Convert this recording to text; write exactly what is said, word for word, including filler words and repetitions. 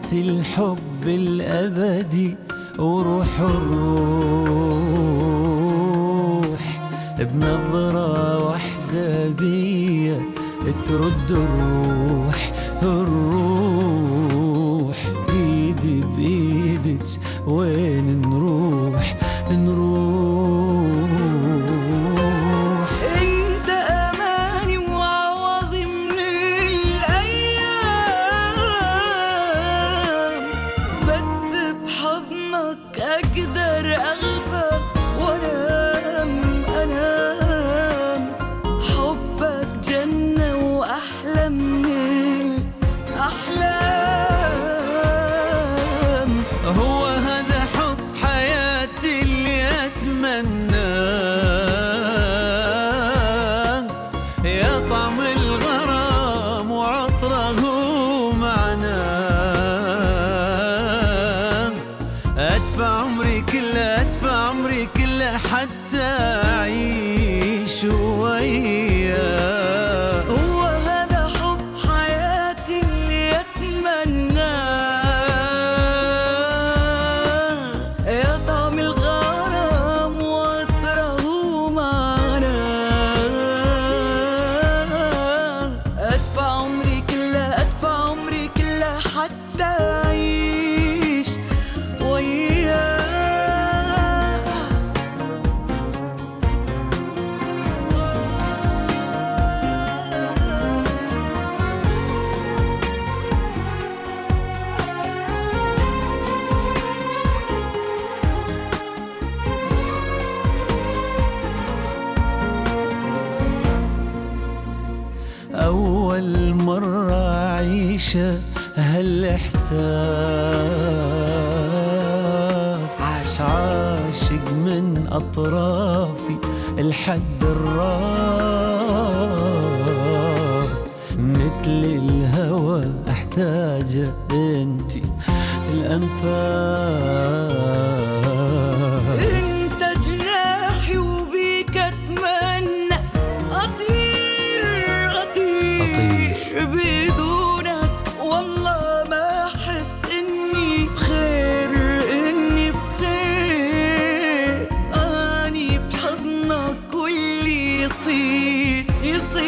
الحب الأبدي وروح الروح بنظرة واحدة بيا ترد الروح الروح بإيدي بإيدك وين نروح نروح. انت اماني وعوضي من الايام، بس بحضنك اقدر اغفى وانام انام. حبك جنة واحلى من الاحلام. هو هذا حب حياتي اللي أتمناه، يا طعم الغرام وعطره معناه. أدفع عمري كله أدفع عمري كله حتى أعيش وياه. هو هذا حب حياتي اللي أتمناه، يا طعم الغرام وعطره معناه. أدفع عمري كله أدفع عمري كله حتى أعيش وياه. أول مرة أعيشه هالإحساس، عاش عاشق من أطرافي لحد الراس. مثل الهوى أحتاجه أنتي الأنفاس. انت جناحي وبيك اتمنى اطير اطير, بدونك والله ما احس اني بخير اني بخير. اني بحضنك واللي يصير يصير